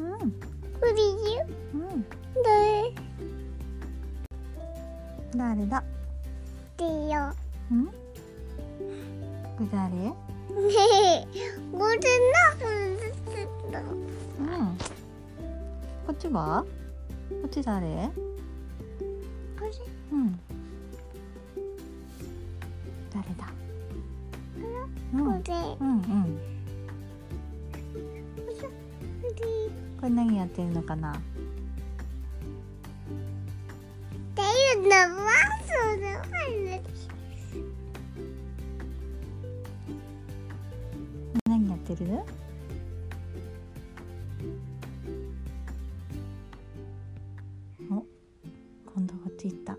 우리 집? 네. 誰だ? 네요. 그誰? 네. 모르나? こっちは? こっち誰?誰だ? 그래. 우리 これ何やってるのかな? 내일 나와서 할래. 何やってる? お、今度こっち行った.